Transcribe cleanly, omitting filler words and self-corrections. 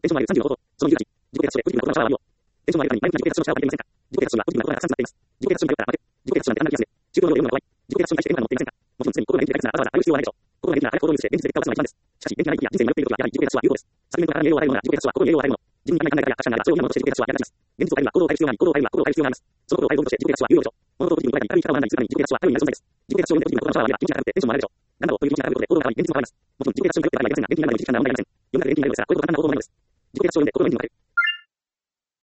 テンションは30のこと、その10日、自己決勝でポジティブなことがシャワーを。テンションは前向きな自己決勝のシャワーを浴びていませんか。自己決勝にはポジティブなことがたくさん詰まっています。自己決勝に頼ったら負け。自己決勝なんてあんな気がする。中東の読むのが怖い。自己決勝に対して電波が持っていませんか。もちろん常に心が元気であいつならわざわざ会う必要はないでしょう。心が元気な早く行動に移して現実で結果を出すのが一番です。しかし、元気がない時や人生に迷っている時はやはり自己決勝は有効です。サプリメントから栄養を与えるものが自己決勝は心に栄養を与えるもの。自分に考えない考えや価値観がそういうものとして自己決勝はやられます。現実を変えるには行動を変える必要があり、行動を変えるには行動を変える必要があります。そのことを変えることとして自己決勝は有用でしょう。物事をポジティブに捉えたり、怒りに力を生まないにするために自己決勝は頼りになる存在です。自己決勝を読んでポジティブなことのシャワーを浴びれば気持ちが高くてテンションも上がるでしょう。なんだろうという気持ちが上がることで行動が変わり現実も変わります。もちろん自己決勝に頼っていればいけませんが、元気になるのに時間が問題ありません。読みながら元気になるのですが、こういうことは簡単な方法のようです。自己決勝を読んで心が元気になる。